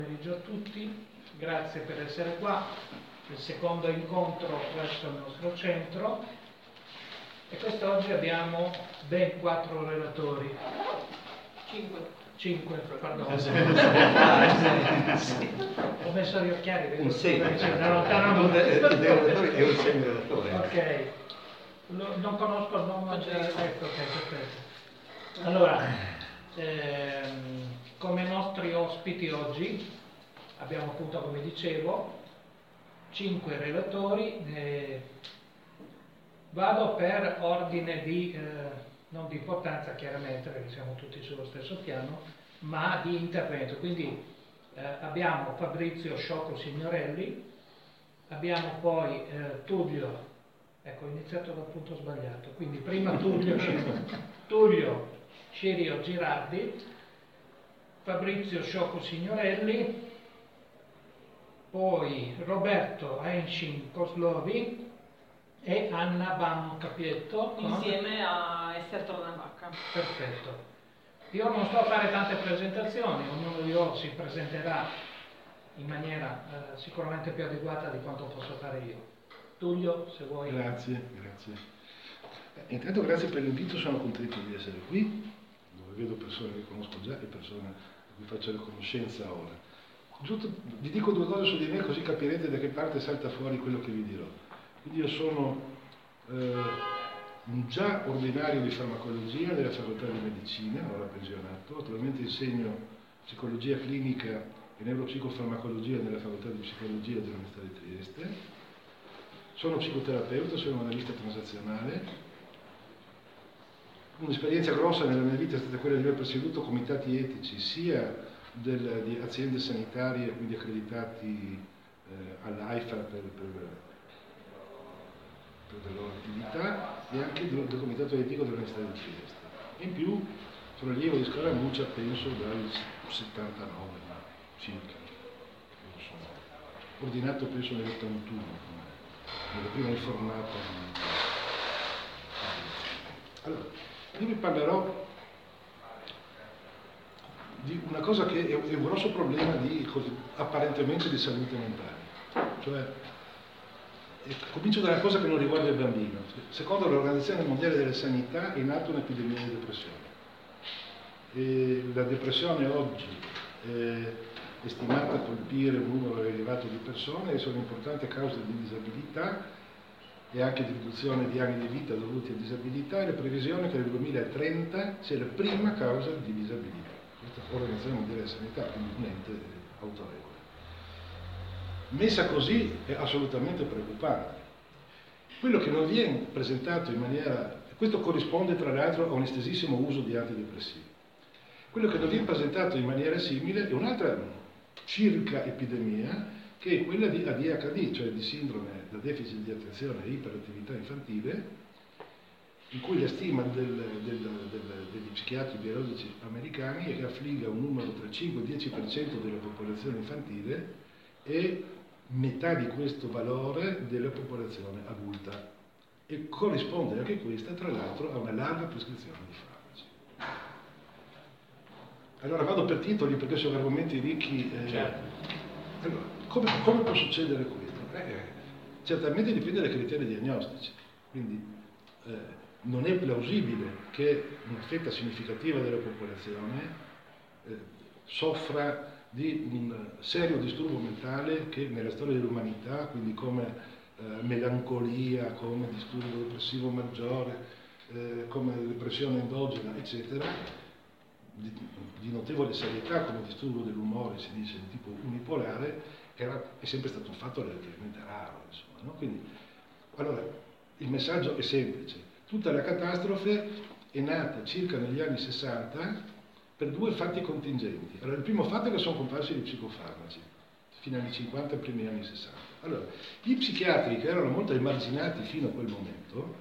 Pomeriggio a tutti, grazie per essere qua. Il secondo incontro presso il nostro centro e quest'oggi abbiamo ben 4 relatori. 5, pardon. Sì. Ho messo gli occhiali. Un segno. Da lontano non relatori è un semi-relatore. Ok, non conosco il nome. Ecco, perfetto. Allora, come nostri ospiti oggi abbiamo appunto, come dicevo, 5 relatori. Vado per ordine di, non di importanza chiaramente, perché siamo tutti sullo stesso piano, ma di intervento. Quindi abbiamo Fabrizio Sciocco Signorelli, abbiamo poi Tullio, ecco, ho iniziato dal punto sbagliato, quindi prima Tullio Cirio Girardi, Fabrizio Sciocco Signorelli, poi Roberto Henshin Koslovi e Anna Bam Capietto. Insieme a Ester Tornavacca. Perfetto. Io non sto a fare tante presentazioni, ognuno di loro si presenterà in maniera sicuramente più adeguata di quanto posso fare io. Tullio, se vuoi. Grazie. Intanto grazie per l'invito, sono contento di essere qui, dove vedo persone che conosco già e persone a cui faccio la conoscenza ora. Giusto, vi dico 2 cose su di me così capirete da che parte salta fuori quello che vi dirò. Quindi io sono già ordinario di farmacologia della facoltà di medicina, ora pensionato, attualmente insegno psicologia clinica e neuropsicofarmacologia nella facoltà di psicologia dell'Università di Trieste. Sono psicoterapeuta, sono un analista transazionale. Un'esperienza grossa nella mia vita è stata quella di aver presieduto comitati etici sia di aziende sanitarie, quindi accreditati all'AIFA per la loro attività, e anche del comitato etico dell'Università di Trieste. In più sono allievo di Scaramuccia, penso dal 79 circa. Sono ordinato penso nell'81, nella prima infornata Allora, io vi parlerò di una cosa che è un grosso problema apparentemente di salute mentale. Cioè, comincio da una cosa che non riguarda il bambino. Secondo l'Organizzazione Mondiale della Sanità è in atto un'epidemia di depressione. E la depressione oggi è stimata a colpire un numero elevato di persone e sono importanti cause di disabilità e anche di riduzione di anni di vita dovuti a disabilità, e la previsione è che nel 2030 sia la prima causa di disabilità. Questa è l'Organizzazione Mondiale della Sanità, quindi un ente autorevole. Messa così è assolutamente preoccupante. Quello che non viene presentato in maniera... Questo corrisponde tra l'altro a un estesissimo uso di antidepressivi. Quello che non viene presentato in maniera simile è un'altra circa epidemia, che è quella di ADHD, cioè di sindrome da deficit di attenzione e iperattività infantile, in cui la stima degli psichiatri biologici americani è che affligga un numero tra il 5 e il 10% della popolazione infantile e metà di questo valore della popolazione adulta, e corrisponde anche questa tra l'altro a una larga prescrizione di farmaci. Allora vado per titoli perché sono argomenti ricchi. Allora, come può succedere questo? Certamente dipende dai criteri diagnostici, quindi non è plausibile che una fetta significativa della popolazione soffra di un serio disturbo mentale che nella storia dell'umanità, quindi come melancolia, come disturbo depressivo maggiore, come depressione endogena, eccetera, di notevole serietà, come disturbo dell'umore, si dice, di tipo unipolare, è sempre stato un fatto relativamente raro, insomma, no? Quindi, allora, il messaggio è semplice. Tutta la catastrofe è nata circa negli anni 60 per 2 fatti contingenti. Allora, il primo fatto è che sono comparsi gli psicofarmaci, fino agli 50 e primi anni 60. Allora, gli psichiatri, che erano molto emarginati fino a quel momento,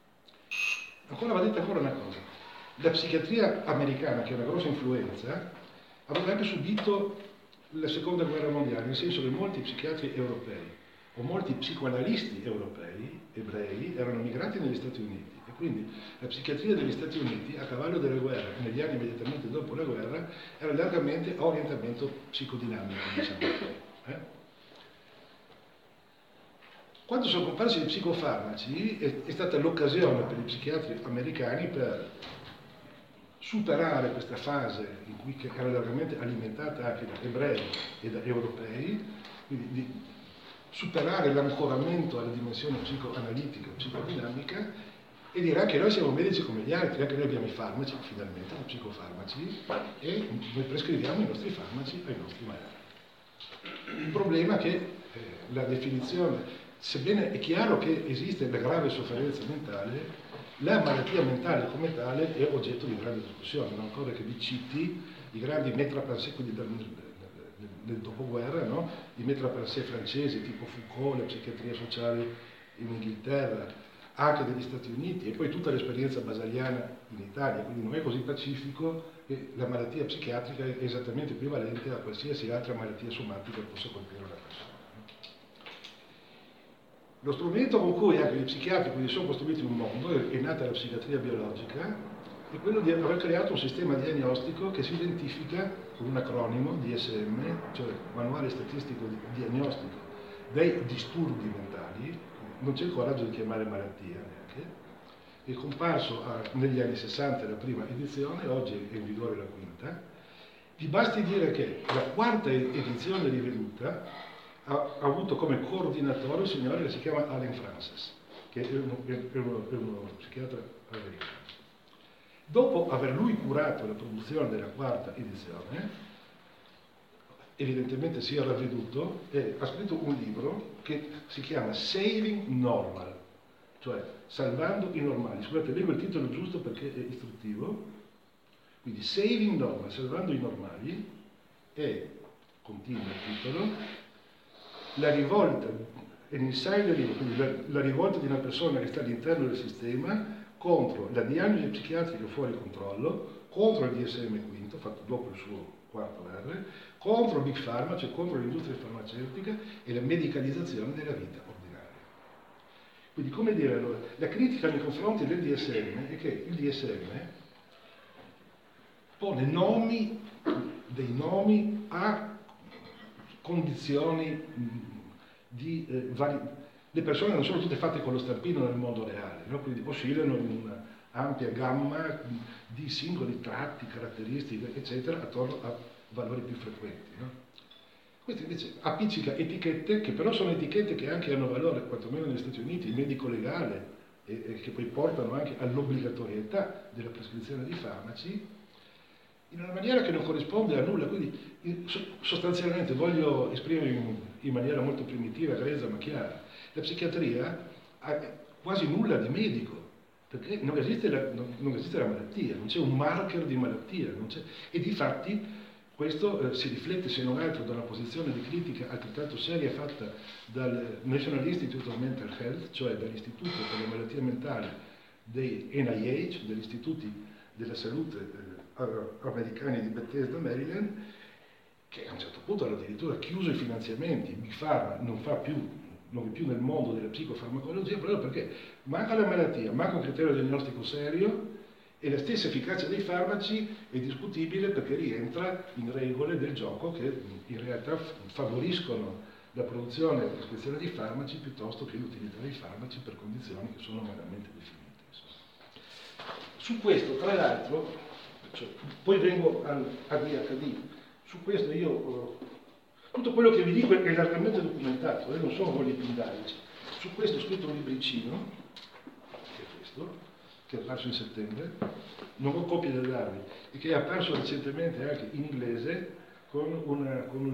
va detta ancora una cosa. La psichiatria americana, che ha una grossa influenza, aveva anche subito la seconda guerra mondiale, nel senso che molti psichiatri europei o molti psicoanalisti europei, ebrei, erano migrati negli Stati Uniti, e Quindi la psichiatria degli Stati Uniti, a cavallo della guerra, negli anni immediatamente dopo la guerra, era largamente a orientamento psicodinamico, diciamo. Quando sono comparsi i psicofarmaci è stata l'occasione per i psichiatri americani per superare questa fase in cui che era largamente alimentata anche da ebrei e da europei, quindi di superare l'ancoramento alla dimensione psicoanalitica, psicodinamica, e dire anche noi siamo medici come gli altri, anche noi abbiamo i farmaci, finalmente, i psicofarmaci, e noi prescriviamo i nostri farmaci ai nostri malati. Il problema è che la definizione, sebbene è chiaro che esiste la grave sofferenza mentale, la malattia mentale come tale è oggetto di grande discussione. Non occorre che vi citi i grandi maîtres del dopoguerra, no? I maîtres francesi tipo Foucault, la psichiatria sociale in Inghilterra, anche degli Stati Uniti, e poi tutta l'esperienza basaliana in Italia. Quindi non è così pacifico che la malattia psichiatrica è esattamente equivalente a qualsiasi altra malattia somatica che possa colpire una persona. Lo strumento con cui anche gli psichiatri quindi sono costruiti un mondo, è nata la psichiatria biologica, è quello di aver creato un sistema diagnostico che si identifica con un acronimo, DSM, cioè Manuale Statistico Diagnostico dei disturbi mentali, non c'è il coraggio di chiamare malattia neanche, è comparso negli anni 60 la prima edizione, oggi è in vigore la quinta. Vi basti dire che la quarta edizione rivenuta ha avuto come coordinatore un signore che si chiama Allen Frances, che è uno psichiatra americano. Dopo aver lui curato la produzione della quarta edizione, evidentemente si era ravveduto e ha scritto un libro che si chiama Saving Normal, cioè salvando i normali. Scusate, leggo il titolo giusto perché è istruttivo. Quindi Saving Normal, salvando i normali, e continua il titolo, la rivolta, quindi la rivolta di una persona che sta all'interno del sistema contro la diagnosi psichiatrica fuori controllo, contro il DSM quinto, fatto dopo il suo quarto R, contro Big Pharma, cioè contro l'industria farmaceutica e la medicalizzazione della vita ordinaria. Quindi, come dire, allora, la critica nei confronti del DSM è che il DSM pone dei nomi a condizioni di le persone non sono tutte fatte con lo stampino nel mondo reale, no? Quindi oscillano in un'ampia gamma di singoli tratti, caratteristiche, eccetera, attorno a valori più frequenti. No? Questo invece appiccica etichette che però sono etichette che anche hanno valore, quantomeno negli Stati Uniti, il medico-legale, e che poi portano anche all'obbligatorietà della prescrizione di farmaci, in una maniera che non corrisponde a nulla. Quindi sostanzialmente voglio esprimere in maniera molto primitiva, grezza ma chiara, la psichiatria ha quasi nulla di medico, perché non esiste la malattia, non c'è un marker di malattia, e difatti questo si riflette se non altro da una posizione di critica altrettanto seria fatta dal National Institute of Mental Health, cioè dall'Istituto per le malattie mentali dei NIH, degli istituti della salute americani di Bethesda, Maryland, che a un certo punto hanno addirittura chiuso i finanziamenti. Big Pharma non è più nel mondo della psicofarmacologia proprio perché manca la malattia, manca un criterio diagnostico serio e la stessa efficacia dei farmaci è discutibile perché rientra in regole del gioco che in realtà favoriscono la produzione e la prescrizione di farmaci piuttosto che l'utilità dei farmaci per condizioni che sono meramente definite. Su questo, tra l'altro, poi vengo all'ADHD, su questo tutto quello che vi dico è largamente documentato, non sono voglie pindarici. Su questo ho scritto un libricino, che è questo, che è apparso in settembre, non ho copie da darvi, e che è apparso recentemente anche in inglese con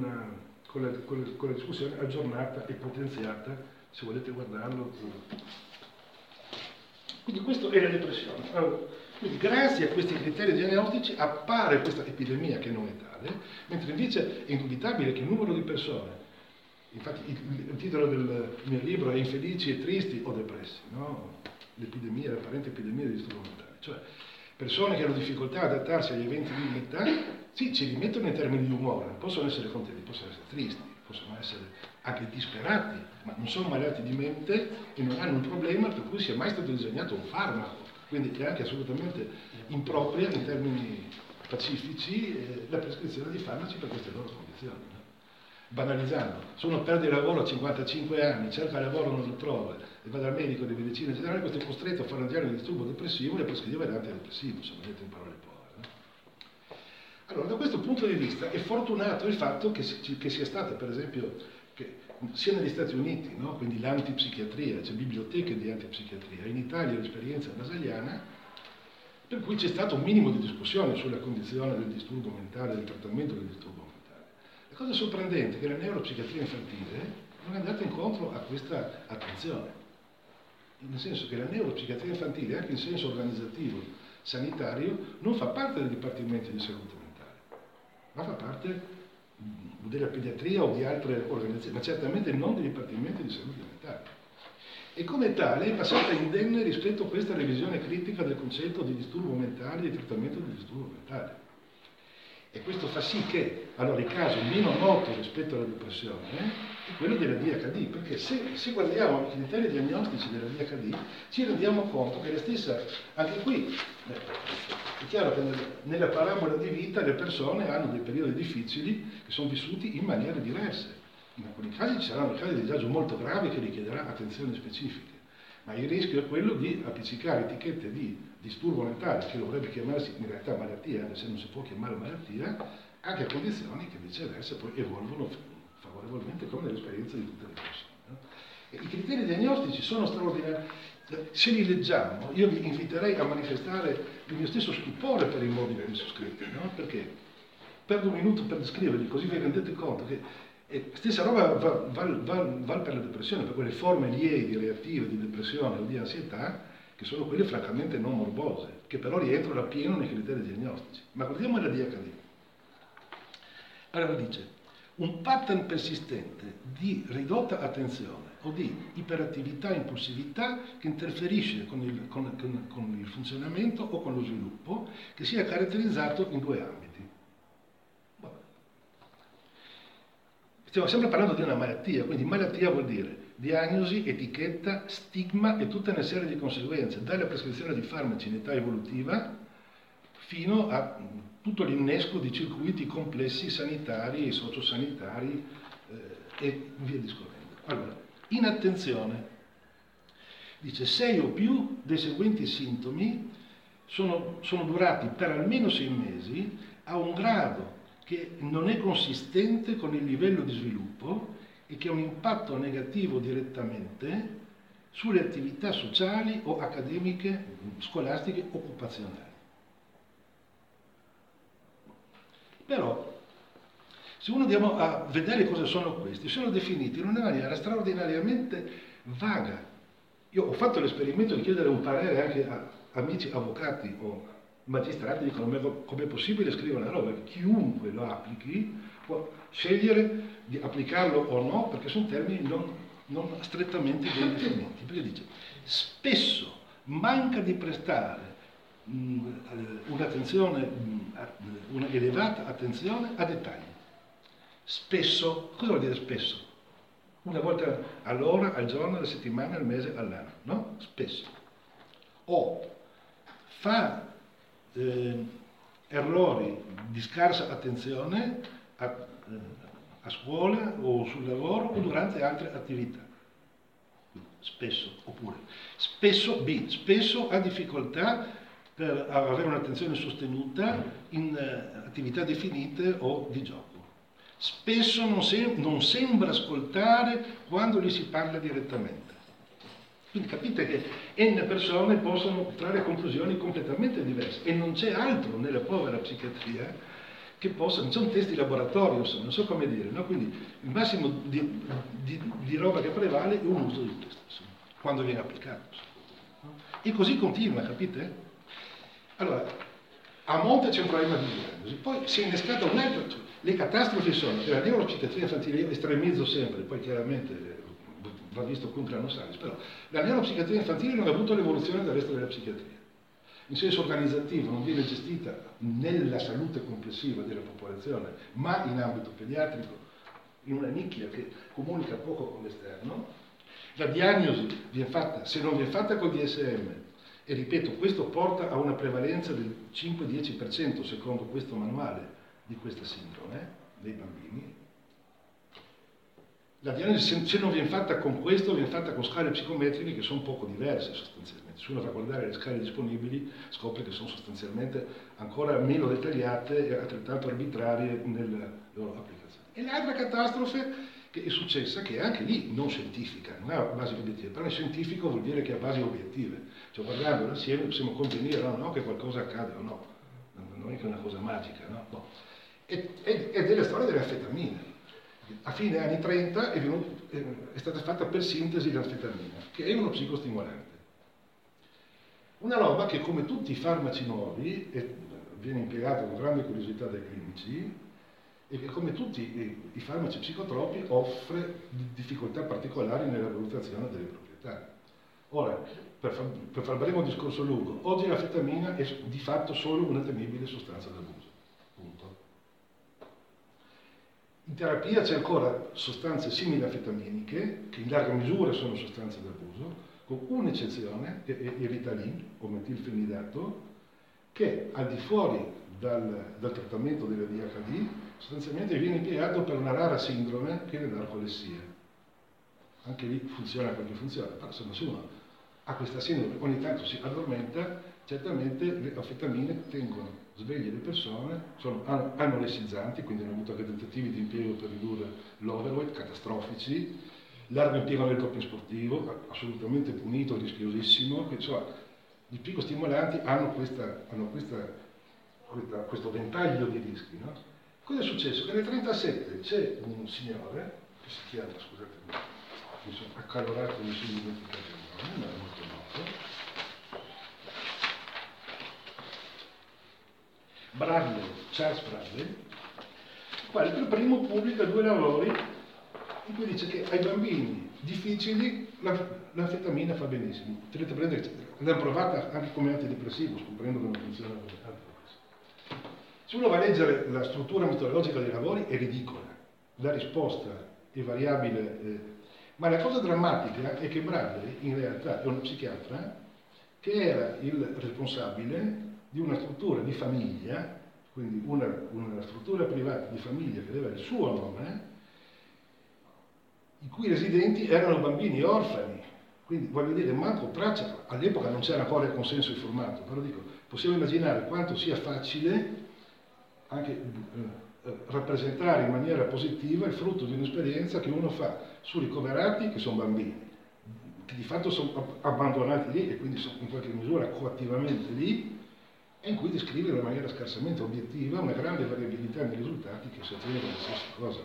la discussione aggiornata e potenziata, se volete guardarlo. Quindi questo è la depressione. Allora, quindi grazie a questi criteri diagnostici appare questa epidemia che non è tale, mentre invece è indubitabile che il numero di persone, infatti il titolo del mio libro è Infelici e tristi o depressi, no? L'epidemia, l'apparente epidemia di disturbi mentali, cioè persone che hanno difficoltà ad adattarsi agli eventi di vita, sì, ci rimettono in termini di umore, possono essere contenti, possono essere tristi, possono essere anche disperati, ma non sono malati di mente e non hanno un problema per cui sia mai stato disegnato un farmaco. quindi è anche assolutamente impropria in termini pacifici la prescrizione di farmaci per queste loro condizioni. No? Banalizzando, se uno perde il lavoro a 55 anni, cerca lavoro, non lo trova e va dal medico di medicina generale, questo è costretto a fare una diagnosi di disturbo depressivo e a prescrivere l'antidepressivo, se vedete in parole povere. No? Allora, da questo punto di vista è fortunato il fatto che sia stata, per esempio, sia negli Stati Uniti, no? Quindi l'antipsichiatria, c'è biblioteche di antipsichiatria, in Italia l'esperienza nasaliana, per cui c'è stato un minimo di discussione sulla condizione del disturbo mentale, del trattamento del disturbo mentale. La cosa sorprendente è che la neuropsichiatria infantile non è andata incontro a questa attenzione, nel senso che la neuropsichiatria infantile, anche in senso organizzativo, sanitario, non fa parte dei dipartimenti di salute mentale, ma fa parte della pediatria o di altre organizzazioni, ma certamente non dei dipartimenti di salute mentale. E come tale è passata indenne rispetto a questa revisione critica del concetto di disturbo mentale e di trattamento del disturbo mentale. E questo fa sì che, allora, il caso meno noto rispetto alla depressione è quello della DHD, perché se guardiamo i criteri diagnostici della DHD ci rendiamo conto che la stessa, anche qui, è chiaro che nella parabola di vita le persone hanno dei periodi difficili che sono vissuti in maniere diverse. In alcuni casi ci saranno casi di disagio molto gravi che richiederà attenzioni specifiche, ma il rischio è quello di appiccicare etichette di disturbo mentale, che dovrebbe chiamarsi in realtà malattia, anche se non si può chiamare malattia, anche a condizioni che viceversa poi evolvono favorevolmente come nell'esperienza di tutte le persone. No? I criteri diagnostici sono straordinari. Se li leggiamo, io vi inviterei a manifestare il mio stesso stupore per i modi che sono scritti, no? Perché perdo un minuto per descriverli, così vi rendete conto che stessa roba va per la depressione, per quelle forme lievi, reattive di depressione o di ansietà, che sono quelle francamente non morbose, che però rientrano appieno nei criteri diagnostici. Ma guardiamo la DHD. Allora dice, un pattern persistente di ridotta attenzione o di iperattività e impulsività che interferisce con il funzionamento o con lo sviluppo, che sia caratterizzato in due ambiti. Stiamo sempre parlando di una malattia, quindi malattia vuol dire diagnosi, etichetta, stigma e tutta una serie di conseguenze, dalla prescrizione di farmaci in età evolutiva fino a tutto l'innesco di circuiti complessi sanitari e sociosanitari e via discorrendo. Allora, inattenzione, dice 6 o più dei seguenti sintomi sono durati per almeno 6 mesi a un grado che non è consistente con il livello di sviluppo e che ha un impatto negativo direttamente sulle attività sociali o accademiche, scolastiche, occupazionali. Però, se uno andiamo a vedere cosa sono questi, sono definiti in una maniera straordinariamente vaga. Io ho fatto l'esperimento di chiedere un parere anche a amici avvocati o magistrati, dicono come è possibile scrivere una roba, chiunque lo applichi può scegliere di applicarlo o no, perché sono termini non strettamente ben definiti. Perché dice, spesso manca di prestare un'attenzione, una elevata attenzione a dettagli. Spesso, cosa vuol dire spesso? Una volta all'ora, al giorno, alla settimana, al mese, all'anno, no? Spesso. O fa errori di scarsa attenzione a scuola o sul lavoro o durante altre attività. Spesso, oppure spesso spesso ha difficoltà per avere un'attenzione sostenuta in attività definite o di gioco. Spesso non sembra ascoltare quando gli si parla direttamente. Quindi capite che n persone possono trarre conclusioni completamente diverse e non c'è altro nella povera psichiatria che possa, non c'è un test di laboratorio, non so come dire, no? Quindi il massimo di roba che prevale è un uso di test, insomma, quando viene applicato. E così continua, capite? Allora, a monte c'è un problema di diagnosi, poi si è innescata un altro, le catastrofi sono che la neuropsichiatria infantile, io estremizzo sempre, poi chiaramente va visto cum grano salis, però la neuropsichiatria infantile non ha avuto l'evoluzione del resto della psichiatria. In senso organizzativo non viene gestita nella salute complessiva della popolazione, ma in ambito pediatrico, in una nicchia che comunica poco con l'esterno. La diagnosi viene fatta, se non viene fatta col DSM E ripeto, questo porta a una prevalenza del 5-10% secondo questo manuale di questa sindrome dei bambini. La diagnosi, se non viene fatta con questo, viene fatta con scale psicometriche che sono poco diverse sostanzialmente. Se uno va a guardare le scale disponibili, scopre che sono sostanzialmente ancora meno dettagliate e altrettanto arbitrarie nella loro applicazione. E l'altra catastrofe che è successa, che è anche lì non scientifica, non ha basi obiettive, però è scientifico vuol dire che ha basi obiettive. Cioè guardandolo insieme possiamo convenire o no che qualcosa accade o no. Non è che è una cosa magica, no? No. È della storia delle anfetamine. A fine anni 30 è stata fatta per sintesi l'anfetamina, che è uno psicostimolante. Una roba che, come tutti i farmaci nuovi, viene impiegata con grande curiosità dai clinici, e che, come tutti i farmaci psicotropi, offre difficoltà particolari nella valutazione delle proprietà. Ora, per far breve un discorso lungo, oggi l'anfetamina è di fatto solo una temibile sostanza d'abuso. Punto. In terapia c'è ancora sostanze simili anfetaminiche, che in larga misura sono sostanze d'abuso, con un'eccezione, che è il Ritalin, o metilfenidato, che al di fuori dal trattamento dell'ADHD sostanzialmente viene impiegato per una rara sindrome che è la narcolessia. Anche lì funziona quel che funziona, però se uno ha questa sindrome, ogni tanto si addormenta, certamente le anfetamine tengono sveglie le persone, sono anoressizzanti, quindi hanno avuto anche tentativi di impiego per ridurre l'overweight, catastrofici, largo impiego nel doping sportivo, assolutamente punito, rischiosissimo, insomma, i psicostimolanti hanno questo ventaglio di rischi, no? Cosa è successo? Che nel 1937 c'è un signore, che si chiama, scusatemi, mi sono accalorato, mi sono dimenticato il nome, ma è molto noto, Charles Bradley, il quale per primo pubblica 2 lavori in cui dice che ai bambini difficili l'anfetamina fa benissimo. Tenete presente che l'hanno provata anche come antidepressivo, scoprendo che non funziona come antidepressivo. Se uno va a leggere la struttura metodologica dei lavori è ridicola, la risposta è variabile, ma la cosa drammatica è che Bradley in realtà è uno psichiatra che era il responsabile di una struttura di famiglia, quindi una struttura privata di famiglia che aveva il suo nome, i cui residenti erano bambini orfani. Quindi voglio dire, manco traccia, all'epoca non c'era ancora il consenso informato, però dico, possiamo immaginare quanto sia facile anche rappresentare in maniera positiva il frutto di un'esperienza che uno fa su ricoverati che sono bambini, che di fatto sono abbandonati lì e quindi sono in qualche misura coattivamente lì, e in cui descrive in maniera scarsamente obiettiva una grande variabilità nei risultati che si ottengono la stessa cosa.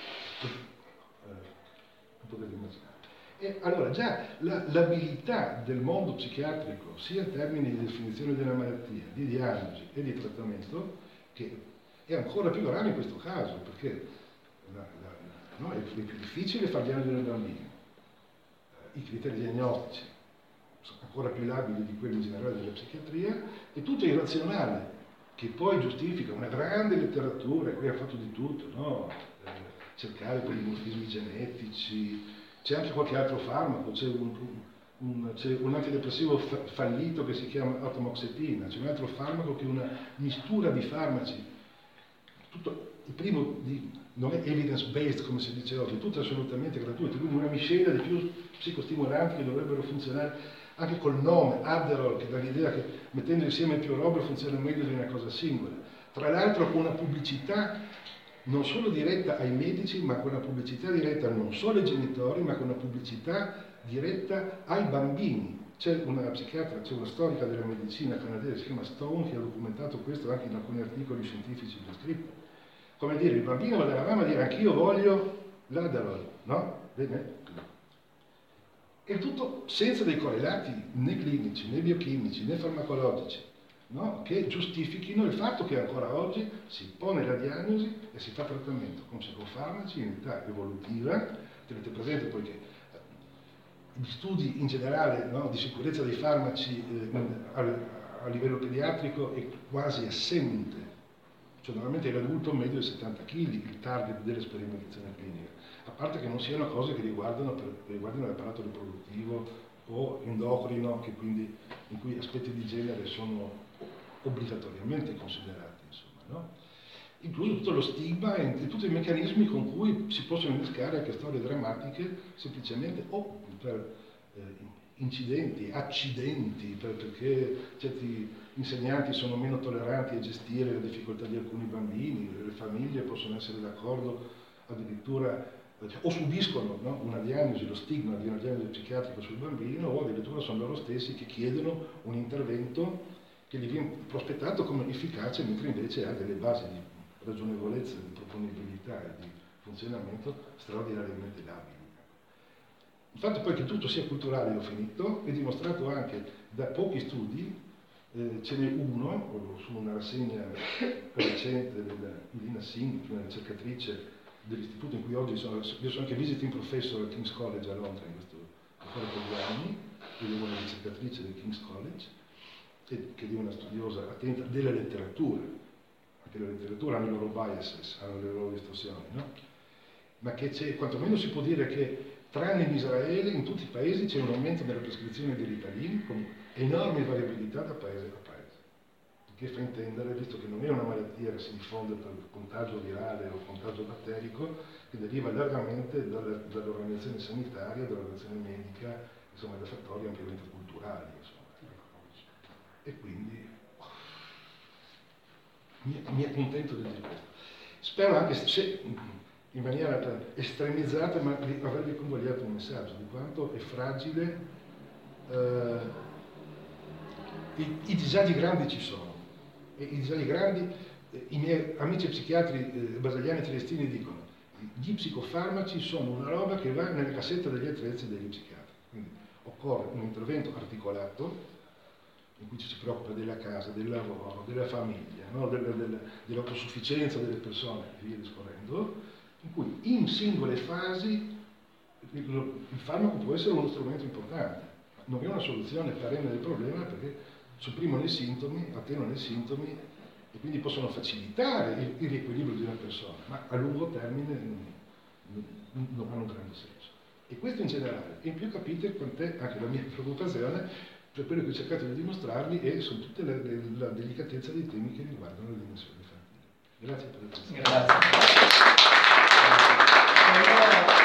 Non potete immaginare. E allora già l'abilità del mondo psichiatrico, sia in termini di definizione della malattia, di diagnosi e di trattamento, che è ancora più grave in questo caso, perché no, è più difficile fare diagnosi nel bambino. I criteri diagnostici sono ancora più labili di quelli generali della psichiatria, e tutto è irrazionale, che poi giustifica una grande letteratura, e qui ha fatto di tutto, no? Cercare polimorfismi genetici, c'è anche qualche altro farmaco, c'è un antidepressivo fallito che si chiama atomoxetina, c'è un altro farmaco che è una mistura di farmaci, tutto, il primo non è evidence based come si dice oggi, tutto assolutamente gratuito, quindi una miscela di più psicostimolanti che dovrebbero funzionare anche col nome, Adderall, che dà l'idea che mettendo insieme più robe funziona meglio di una cosa singola. Tra l'altro con una pubblicità non solo diretta ai medici, ma con una pubblicità diretta non solo ai genitori, ma con una pubblicità diretta ai bambini. C'è una psichiatra, c'è una storica della medicina canadese, si chiama Stone, che ha documentato questo anche in alcuni articoli scientifici già scritti. Come dire, il bambino va dalla mamma a dire anch'io voglio l'Adderall, no? Bene? E tutto senza dei correlati né clinici, né biochimici, né farmacologici, no? Che giustifichino il fatto che ancora oggi si pone la diagnosi e si fa trattamento con psicofarmaci in età evolutiva. Tenete presente poi che gli studi in generale, no, di sicurezza dei farmaci a livello pediatrico è quasi assente, cioè normalmente è l'adulto medio di 70 kg il target delle sperimentazioni cliniche, a parte che non siano cose che riguardino l'apparato riproduttivo o endocrino, in cui aspetti di genere sono obbligatoriamente considerati, insomma, no? Incluso tutto lo stigma e tutti i meccanismi con cui si possono innescare anche storie drammatiche, semplicemente o per incidenti, accidenti, perché certi insegnanti sono meno tolleranti a gestire le difficoltà di alcuni bambini, le famiglie possono essere d'accordo addirittura o subiscono, no, una diagnosi, lo stigma di una diagnosi psichiatrica sul bambino, o addirittura sono loro stessi che chiedono un intervento che gli viene prospettato come efficace, mentre invece ha delle basi di ragionevolezza, di proponibilità e di funzionamento straordinariamente labili. Il fatto poi che tutto sia culturale, ho finito, è dimostrato anche da pochi studi, ce n'è uno su una rassegna recente dell'Ilina Singh, una ricercatrice dell'istituto in cui oggi io sono anche visiting professor al King's College a Londra in questo ancora per 2 anni, ed è una ricercatrice del King's College, che è una studiosa attenta della letteratura. Anche la letteratura ha i loro biases, hanno le loro distorsioni, no? Ma che c'è, quantomeno si può dire che tranne in Israele, in tutti i paesi c'è un aumento della prescrizione di Ritalin con enormi variabilità da paese a paese. Che fa intendere, visto che non è una malattia che si diffonde per contagio virale o contagio batterico, che deriva largamente dall'organizzazione sanitaria, dall'organizzazione medica, insomma da fattori ampiamente culturali. Insomma. E quindi mi accontento di dire questo. Spero anche se in maniera estremizzata, ma di avervi convogliato un messaggio di quanto è fragile, i disagi grandi ci sono. E i disagi grandi, i miei amici psichiatri basiliani e triestini dicono gli psicofarmaci sono una roba che va nella cassetta degli attrezzi degli psichiatri, quindi occorre un intervento articolato in cui ci si preoccupa della casa, del lavoro, della famiglia, no? dell'autosufficienza delle persone e via discorrendo, in cui in singole fasi il farmaco può essere uno strumento importante, non è una soluzione perenne del problema perché sopprimono i sintomi, attenuano i sintomi e quindi possono facilitare il riequilibrio di una persona, ma a lungo termine non hanno un grande senso. E questo in generale. E in più capite quant'è anche la mia preoccupazione per quello che ho cercato di dimostrarvi e su tutta la delicatezza dei temi che riguardano le dimensioni infantili. Grazie per l'attenzione. Grazie.